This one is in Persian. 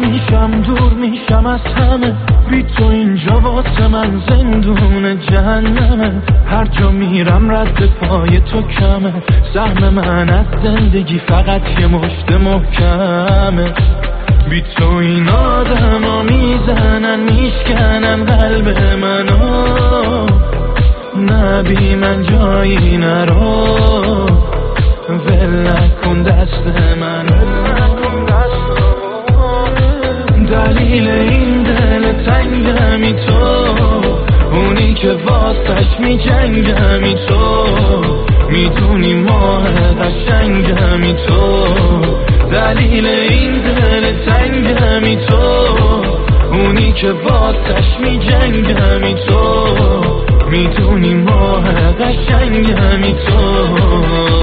میشم دور میشم از همه، بی تو اینجا واسه من زندون جهنمه. هر جا میرم رد پای تو کمه، سهم من از زندگی فقط یه مشت محکمه. بی تو این آدم ها میزنن میشکنن قلب منو، نه بی من جایی نرو، ول نکن دست منو. دلیل این دل تنگمی تو، اونی که واسش می جنگمی تو، میدونی ماه قشنگمی تو. دلیل این دل تنگمی تو، اونی که واسش می جنگمی تو، میدونی ماه قشنگمی تو.